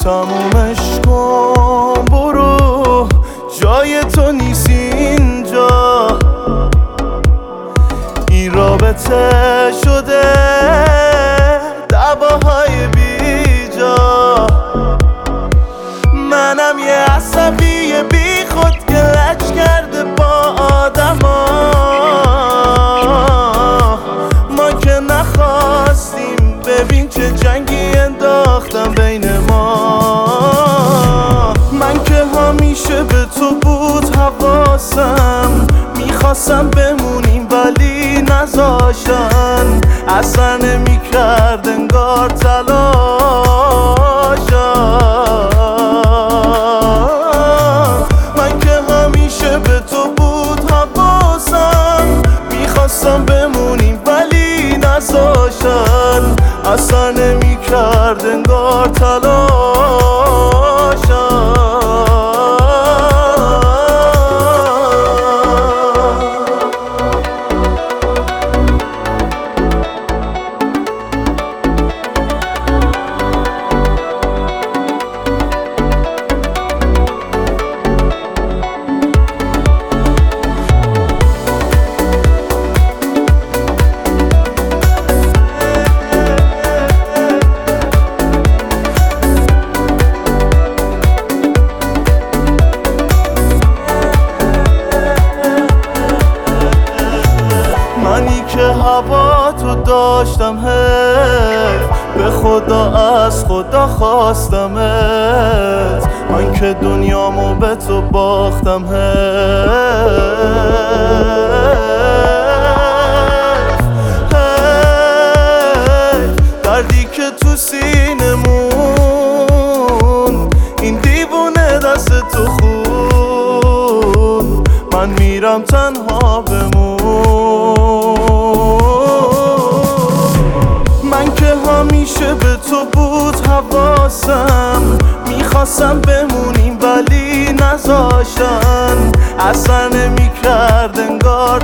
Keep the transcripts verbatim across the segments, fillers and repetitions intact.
تمومش کن برو، جای تو نیست اینجا. این رابطه شده دعواهای بیجا. منم یه عصبی بی خود که لج کرده با آدما. ما که نخواستیم، ببین چه جنگی انداختم بین ما. من که همیشه به تو بود حواسم، میخواستم بمونیم ولی نذاشتن. اصلا نمیکرد انگار تلاشم. من که همیشه به تو بود حواسم، میخواستم بمونیم ولی نذاشتن. اصلا نمیکرد انگار تلاشم. منی که هوا تو داشتم حیف، به خدا از خدا خواستمت. من که دنیامو به تو باختم حیف. حیف دردی که تو سینمون، این دیوونه دست تو خون. من میرم تنها بمون. من که همیشه به تو بود حواسم، میخواستم بمونیم ولی نذاشتن. اصلا نمیکرد انگار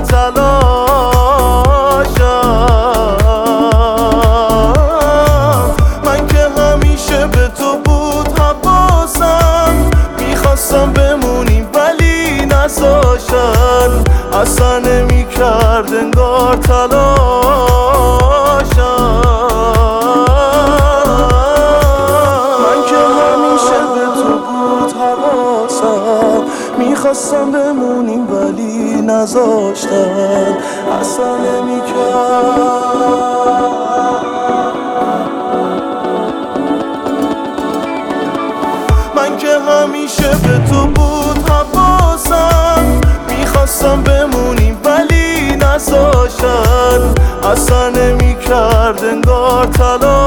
تلاشم. من که همیشه به تو بود حواسم، میخواستم بمونیم ولی نذاشتن. اصلا نمیکرد انگار تلاشم. میخواستم بمونیم ولی نذاشتن. اصلا نمیکرد. من که همیشه به تو بود حواسم، میخواستم بمونیم ولی نذاشتن. اصلا نمیکرد انگار تلاش.